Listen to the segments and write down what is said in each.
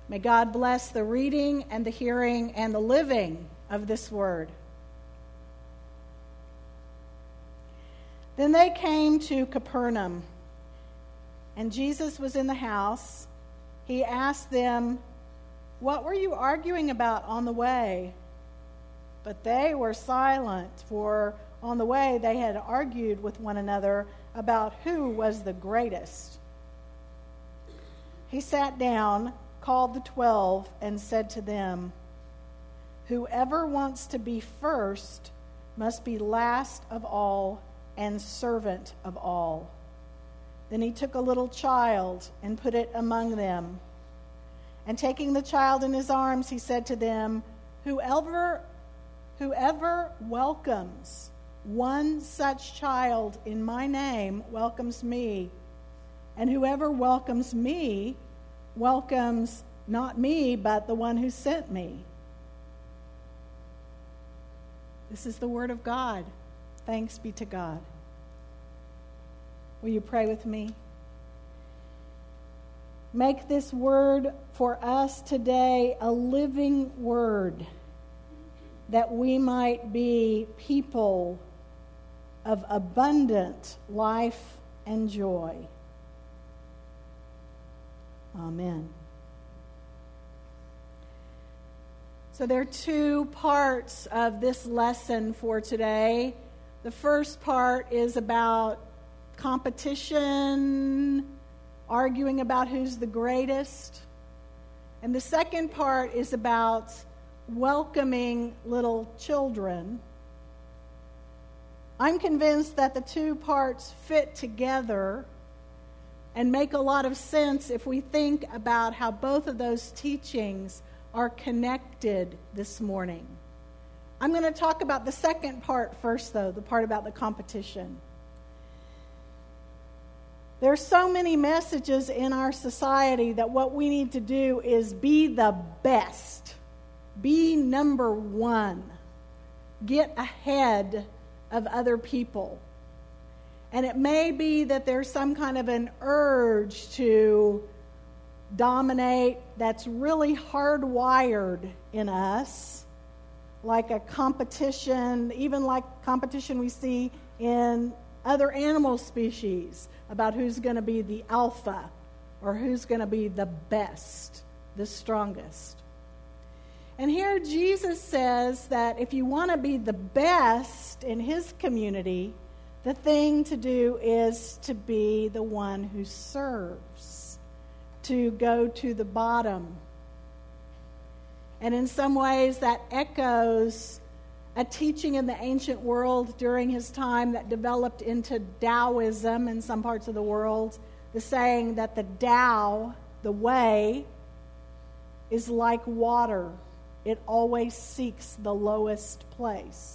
May God bless the reading and the hearing and the living of this word. Then they came to Capernaum, and Jesus was in the house. He asked them, "What were you arguing about on the way?" But they were silent, for on the way they had argued with one another about who was the greatest. He sat down, called the 12, and said to them, "Whoever wants to be first must be last of all and servant of all." Then he took a little child and put it among them. And taking the child in his arms, he said to them, Whoever welcomes one such child in my name welcomes me. And whoever welcomes me welcomes not me, but the one who sent me." This is the word of God. Thanks be to God. Will you pray with me? Make this word for us today a living word, that we might be people of abundant life and joy. Amen. So there are two parts of this lesson for today. The first part is about competition, arguing about who's the greatest. And the second part is about welcoming little children. I'm convinced that the two parts fit together and make a lot of sense if we think about how both of those teachings are connected this morning. I'm going to talk about the second part first, though, the part about the competition. There are so many messages in our society that what we need to do is be the best. Be number one. Get ahead of other people. And it may be that there's some kind of an urge to dominate that's really hardwired in us, like a competition, even like competition we see in other animal species about who's going to be the alpha or who's going to be the best, the strongest. And here Jesus says that if you want to be the best in his community, the thing to do is to be the one who serves, to go to the bottom. And in some ways that echoes a teaching in the ancient world during his time that developed into Taoism in some parts of the world, the saying that the Tao, the way, is like water. It always seeks the lowest place.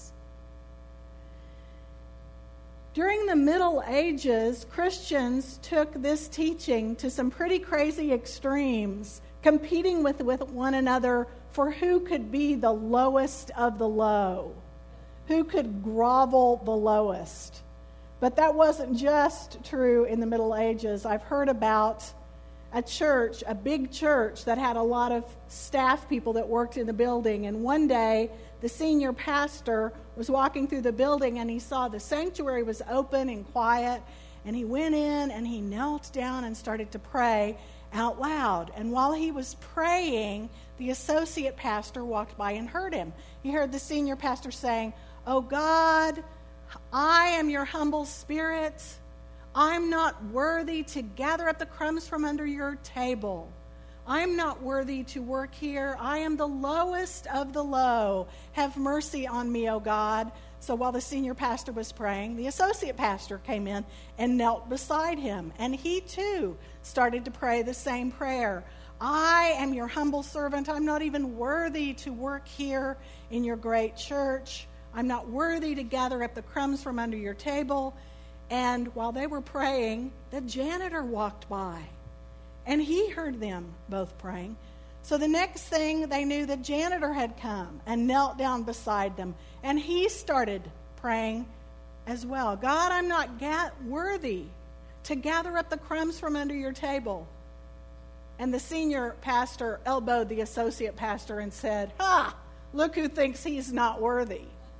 During the Middle Ages, Christians took this teaching to some pretty crazy extremes, competing with one another for who could be the lowest of the low, who could grovel the lowest. But that wasn't just true in the Middle Ages. I've heard about a church, a big church that had a lot of staff people that worked in the building. And one day, the senior pastor was walking through the building and he saw the sanctuary was open and quiet. And he went in and he knelt down and started to pray out loud. And while he was praying, the associate pastor walked by and heard him. He heard the senior pastor saying, "Oh God, I am your humble spirit. I'm not worthy to gather up the crumbs from under your table. I'm not worthy to work here. I am the lowest of the low. Have mercy on me, O God." So while the senior pastor was praying, the associate pastor came in and knelt beside him. And he too started to pray the same prayer. "I am your humble servant. I'm not even worthy to work here in your great church. I'm not worthy to gather up the crumbs from under your table." And while they were praying, the janitor walked by. And he heard them both praying. So the next thing they knew, the janitor had come and knelt down beside them. And he started praying as well. "God, I'm not worthy to gather up the crumbs from under your table." And the senior pastor elbowed the associate pastor and said, "Ha! Look who thinks he's not worthy."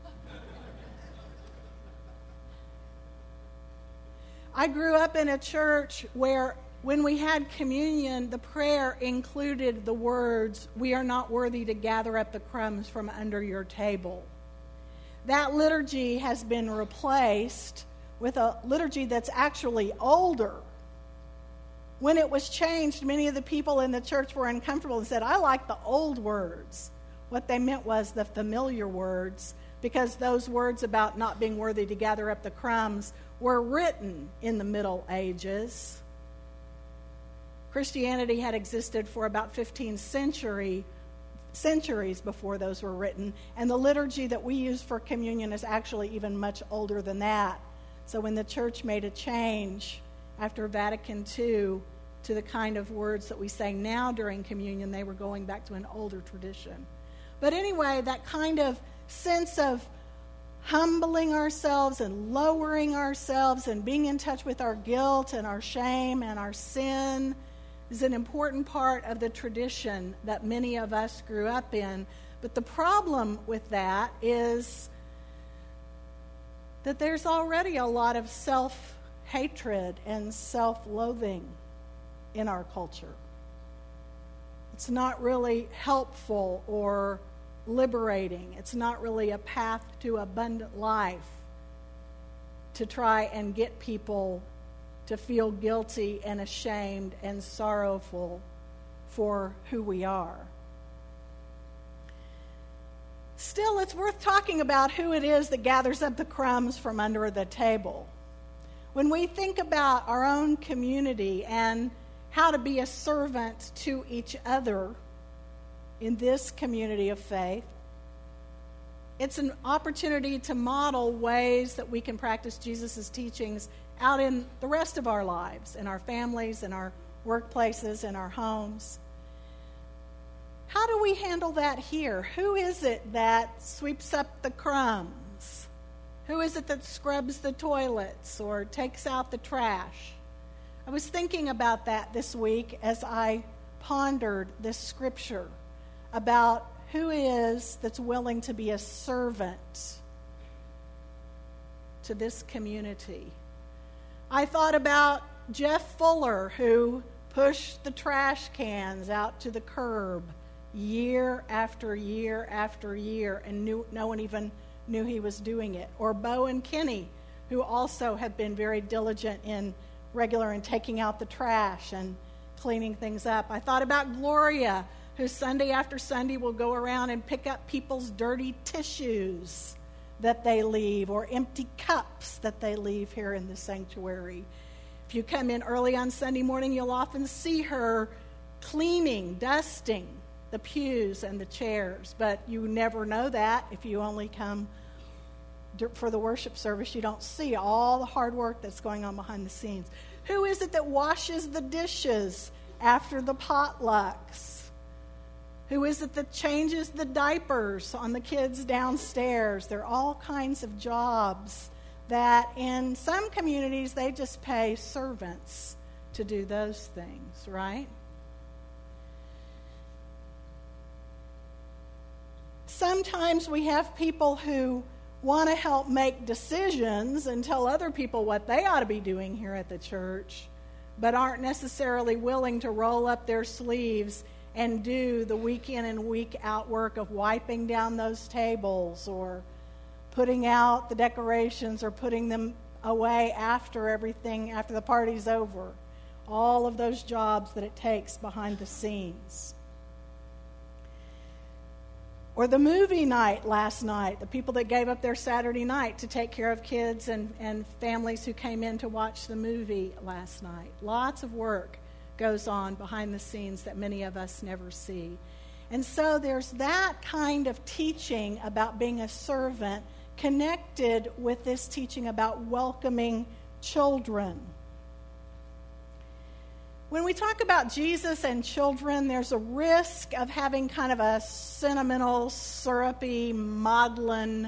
I grew up in a church where when we had communion, the prayer included the words, "We are not worthy to gather up the crumbs from under your table." That liturgy has been replaced with a liturgy that's actually older. When it was changed, many of the people in the church were uncomfortable and said, "I like the old words." What they meant was the familiar words, because those words about not being worthy to gather up the crumbs were written in the Middle Ages. Christianity had existed for about 15 centuries before those were written, and the liturgy that we use for communion is actually even much older than that. So when the church made a change after Vatican II to the kind of words that we say now during communion, they were going back to an older tradition. But anyway, that kind of sense of humbling ourselves and lowering ourselves and being in touch with our guilt and our shame and our sin is an important part of the tradition that many of us grew up in. But the problem with that is that there's already a lot of self-hatred and self-loathing in our culture. It's not really helpful or liberating. It's not really a path to abundant life to try and get people to feel guilty and ashamed and sorrowful for who we are. Still, it's worth talking about who it is that gathers up the crumbs from under the table. When we think about our own community and how to be a servant to each other in this community of faith, it's an opportunity to model ways that we can practice Jesus' teachings out in the rest of our lives, in our families, in our workplaces, in our homes. How do we handle that here? Who is it that sweeps up the crumbs? Who is it that scrubs the toilets or takes out the trash? I was thinking about that this week as I pondered this scripture about who it is that's willing to be a servant to this community. I thought about Jeff Fuller, who pushed the trash cans out to the curb year after year after year, and no one even knew he was doing it. Or Bo and Kenny, who also have been very diligent in taking out the trash and cleaning things up. I thought about Gloria, who Sunday after Sunday will go around and pick up people's dirty tissues that they leave or empty cups that they leave here in the sanctuary. If you come in early on Sunday morning, you'll often see her cleaning, dusting the pews and the chairs, but you never know that if you only come for the worship service. You don't see all the hard work that's going on behind the scenes. Who is it that washes the dishes after the potlucks? Who is it that changes the diapers on the kids downstairs? There are all kinds of jobs that in some communities they just pay servants to do those things, right? Sometimes we have people who want to help make decisions and tell other people what they ought to be doing here at the church, but aren't necessarily willing to roll up their sleeves and do the week in and week out work of wiping down those tables or putting out the decorations or putting them away after the party's over. All of those jobs that it takes behind the scenes. Or the movie night last night, the people that gave up their Saturday night to take care of kids and families who came in to watch the movie last night. Lots of work goes on behind the scenes that many of us never see. And so there's that kind of teaching about being a servant connected with this teaching about welcoming children. When we talk about Jesus and children, there's a risk of having kind of a sentimental, syrupy, maudlin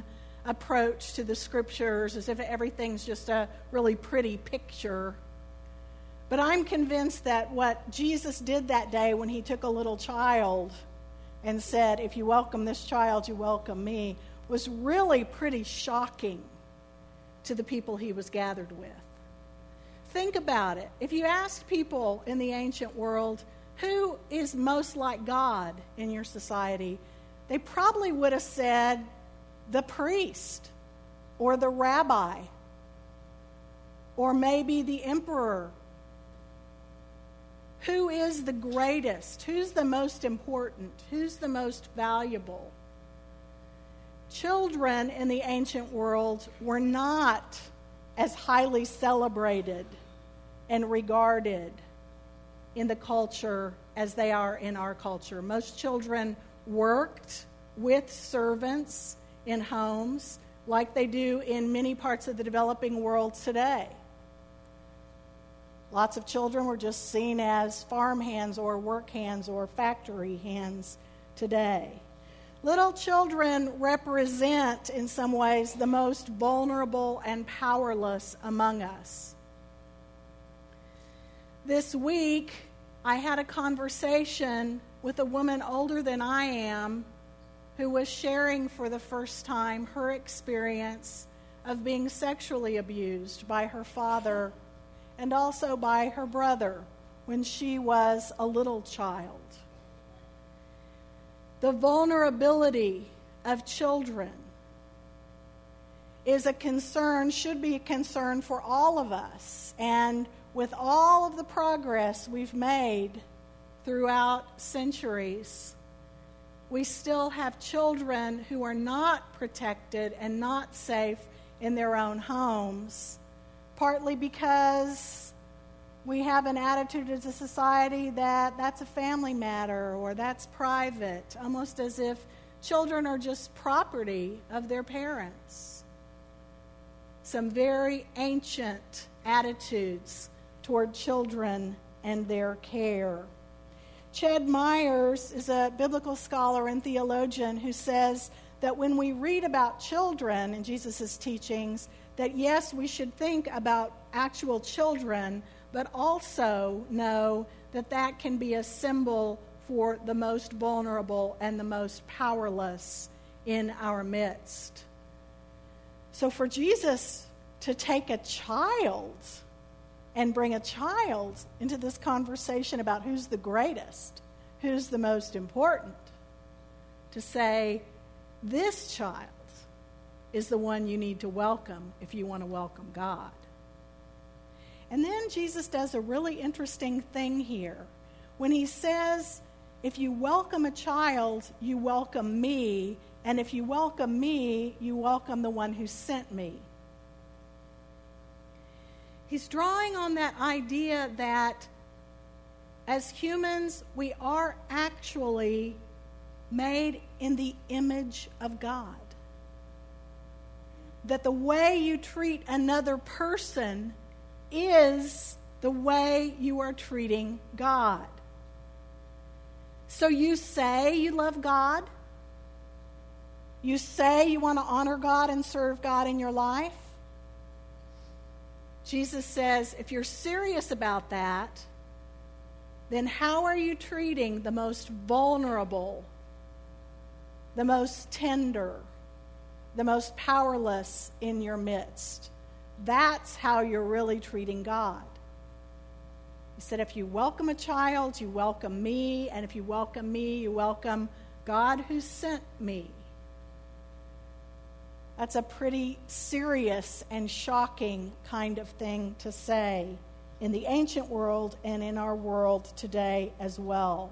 approach to the scriptures, as if everything's just a really pretty picture But I'm convinced that what Jesus did that day when he took a little child and said, if you welcome this child, you welcome me, was really pretty shocking to the people he was gathered with. Think about it. If you asked people in the ancient world, who is most like God in your society, they probably would have said the priest or the rabbi or maybe the emperor. Who is the greatest? Who's the most important? Who's the most valuable? Children in the ancient world were not as highly celebrated and regarded in the culture as they are in our culture. Most children worked with servants in homes like they do in many parts of the developing world today. Lots of children were just seen as farm hands or work hands or factory hands today. Little children represent, in some ways, the most vulnerable and powerless among us. This week, I had a conversation with a woman older than I am who was sharing for the first time her experience of being sexually abused by her father and also by her brother when she was a little child. The vulnerability of children is a concern, should be a concern for all of us. And with all of the progress we've made throughout centuries, we still have children who are not protected and not safe in their own homes, partly because we have an attitude as a society that that's a family matter or that's private, almost as if children are just property of their parents. Some very ancient attitudes toward children and their care. Ched Myers is a biblical scholar and theologian who says that when we read about children in Jesus' teachings, that yes, we should think about actual children, but also know that that can be a symbol for the most vulnerable and the most powerless in our midst. So for Jesus to take a child and bring a child into this conversation about who's the greatest, who's the most important, to say, this child is the one you need to welcome if you want to welcome God. And then Jesus does a really interesting thing here. When he says, if you welcome a child, you welcome me, and if you welcome me, you welcome the one who sent me. He's drawing on that idea that as humans, we are actually made in the image of God. That the way you treat another person is the way you are treating God. So you say you love God. You say you want to honor God and serve God in your life. Jesus says, if you're serious about that, then how are you treating the most vulnerable, the most tender, the most powerless in your midst? That's how you're really treating God. He said, if you welcome a child, you welcome me, and if you welcome me, you welcome God who sent me. That's a pretty serious and shocking kind of thing to say in the ancient world and in our world today as well.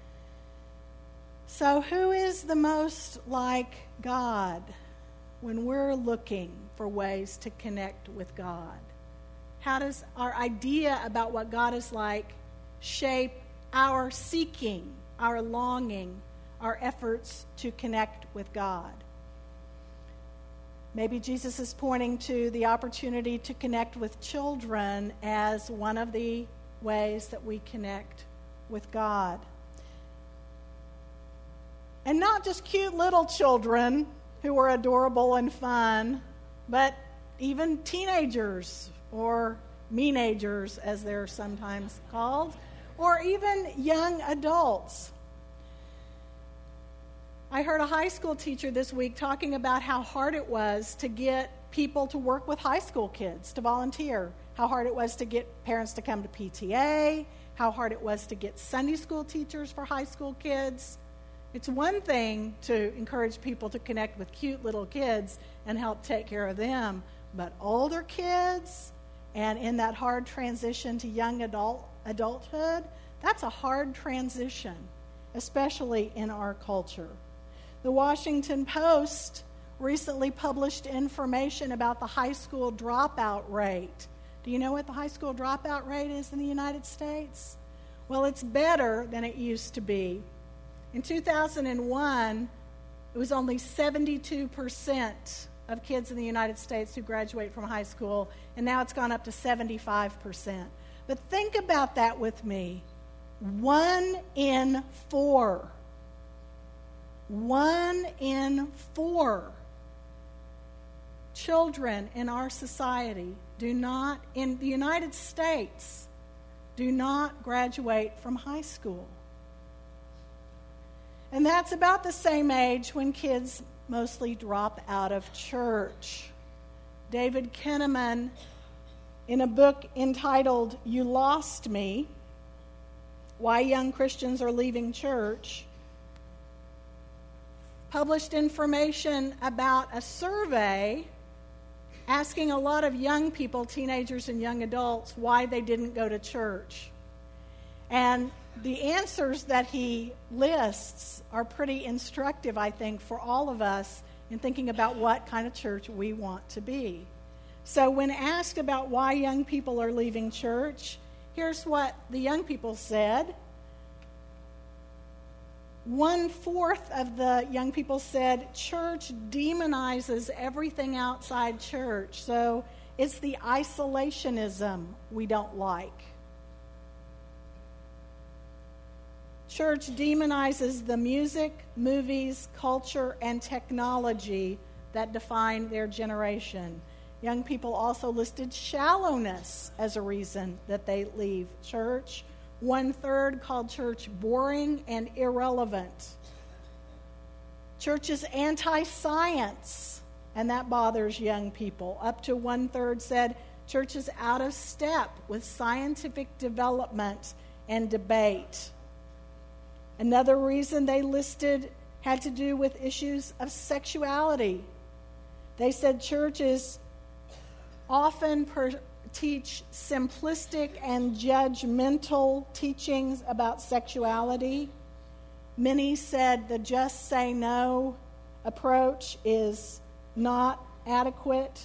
So who is the most like God when we're looking for ways to connect with God? How does our idea about what God is like shape our seeking, our longing, our efforts to connect with God? Maybe Jesus is pointing to the opportunity to connect with children as one of the ways that we connect with God. And not just cute little children who are adorable and fun, but even teenagers or meenagers, as they're sometimes called, or even young adults. I heard a high school teacher this week talking about how hard it was to get people to work with high school kids, to volunteer, how hard it was to get parents to come to PTA, how hard it was to get Sunday school teachers for high school kids. It's one thing to encourage people to connect with cute little kids and help take care of them, but older kids, and in that hard transition to young adulthood, that's a hard transition, especially in our culture. The Washington Post recently published information about the high school dropout rate. Do you know what the high school dropout rate is in the United States? Well, it's better than it used to be. In 2001, it was only 72% of kids in the United States who graduate from high school, and now it's gone up to 75%. But think about that with me. 1 in 4. 1 in 4 children in our society in the United States, do not graduate from high school. And that's about the same age when kids mostly drop out of church. David Kinnaman, in a book entitled You Lost Me, Why Young Christians Are Leaving Church, published information about a survey asking a lot of young people, teenagers and young adults, why they didn't go to church. And the answers that he lists are pretty instructive, I think, for all of us in thinking about what kind of church we want to be. So when asked about why young people are leaving church, here's what the young people said. 1/4 of the young people said church demonizes everything outside church. So it's the isolationism we don't like. Church demonizes the music, movies, culture, and technology that define their generation. Young people also listed shallowness as a reason that they leave church. 1/3 called church boring and irrelevant. Church is anti-science, and that bothers young people. Up to 1/3 said church is out of step with scientific development and debate. Another reason they listed had to do with issues of sexuality. They said churches often teach simplistic and judgmental teachings about sexuality. Many said the just say no approach is not adequate.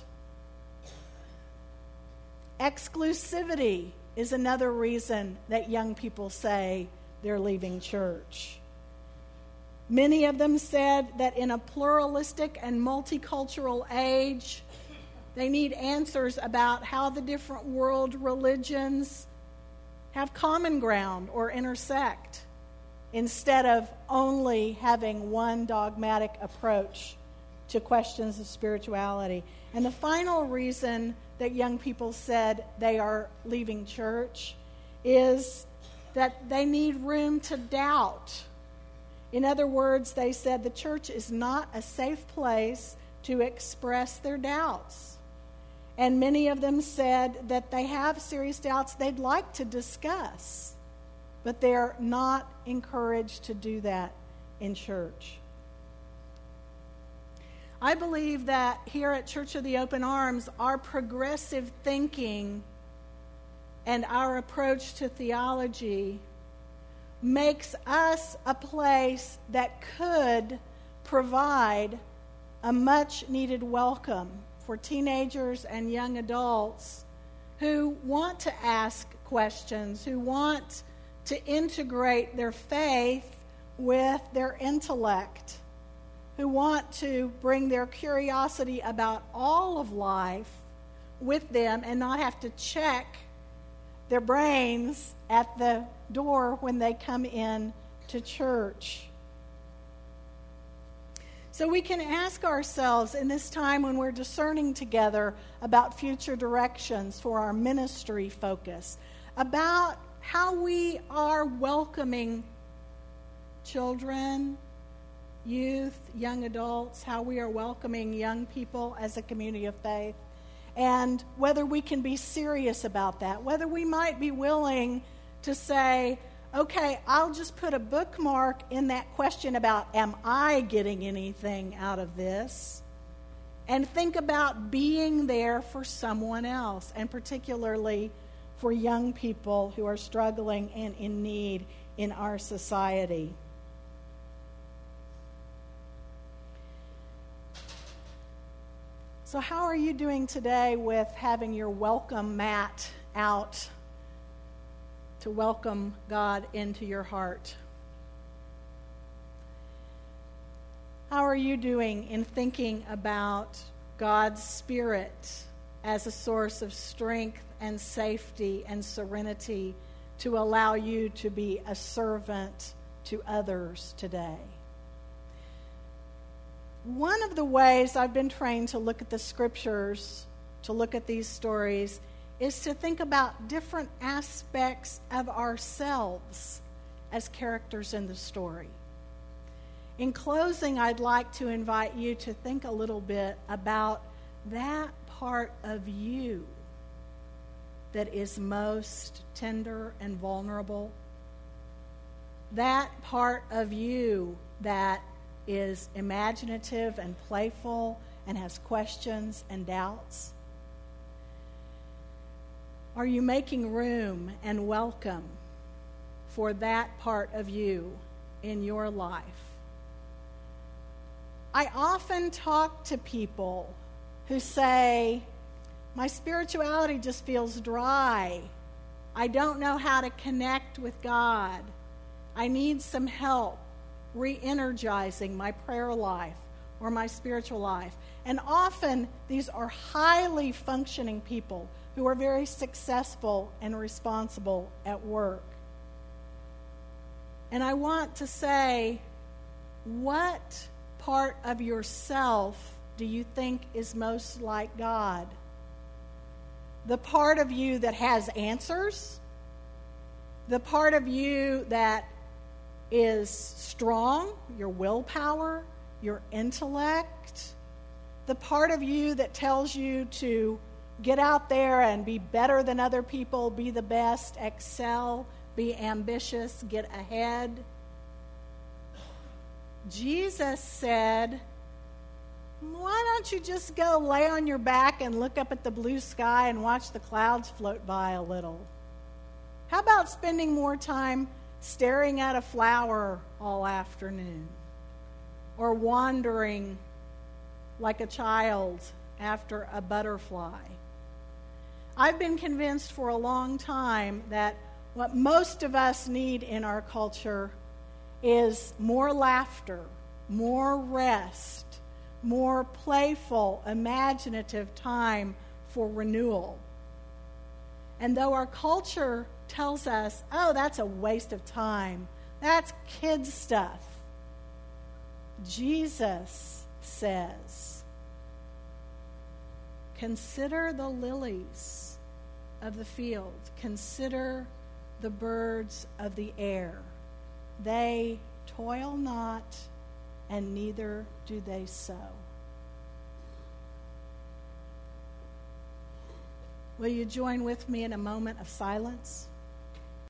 Exclusivity is another reason that young people say they're leaving church. Many of them said that in a pluralistic and multicultural age, they need answers about how the different world religions have common ground or intersect, instead of only having one dogmatic approach to questions of spirituality. And the final reason that young people said they are leaving church is that they need room to doubt. In other words, they said the church is not a safe place to express their doubts. And many of them said that they have serious doubts they'd like to discuss, but they're not encouraged to do that in church. I believe that here at Church of the Open Arms, our progressive thinking and our approach to theology makes us a place that could provide a much-needed welcome for teenagers and young adults who want to ask questions, who want to integrate their faith with their intellect, who want to bring their curiosity about all of life with them and not have to check their brains at the door when they come in to church. So we can ask ourselves in this time when we're discerning together about future directions for our ministry focus, about how we are welcoming children, youth, young adults, how we are welcoming young people as a community of faith, and whether we can be serious about that, whether we might be willing to say, okay, I'll just put a bookmark in that question about, am I getting anything out of this? And think about being there for someone else, and particularly for young people who are struggling and in need in our society. So how are you doing today with having your welcome mat out to welcome God into your heart? How are you doing in thinking about God's Spirit as a source of strength and safety and serenity to allow you to be a servant to others today? One of the ways I've been trained to look at the scriptures, to look at these stories, is to think about different aspects of ourselves as characters in the story. In closing, I'd like to invite you to think a little bit about that part of you that is most tender and vulnerable, that part of you that is imaginative and playful and has questions and doubts. Are you making room and welcome for that part of you in your life? I often talk to people who say, my spirituality just feels dry. I don't know how to connect with God. I need some help re-energizing my prayer life or my spiritual life. And often these are highly functioning people who are very successful and responsible at work. And I want to say, what part of yourself do you think is most like God? The part of you that has answers? The part of you that is strong, your willpower, your intellect, the part of you that tells you to get out there and be better than other people, be the best, excel, be ambitious, get ahead. Jesus said, why don't you just go lay on your back and look up at the blue sky and watch the clouds float by a little? How about spending more time staring at a flower all afternoon, or wandering like a child after a butterfly? I've been convinced for a long time that what most of us need in our culture is more laughter, more rest, more playful, imaginative time for renewal. And though our culture tells us, oh, that's a waste of time, that's kid stuff, Jesus says, consider the lilies of the field, consider the birds of the air. They toil not, and neither do they sow. Will you join with me in a moment of silence?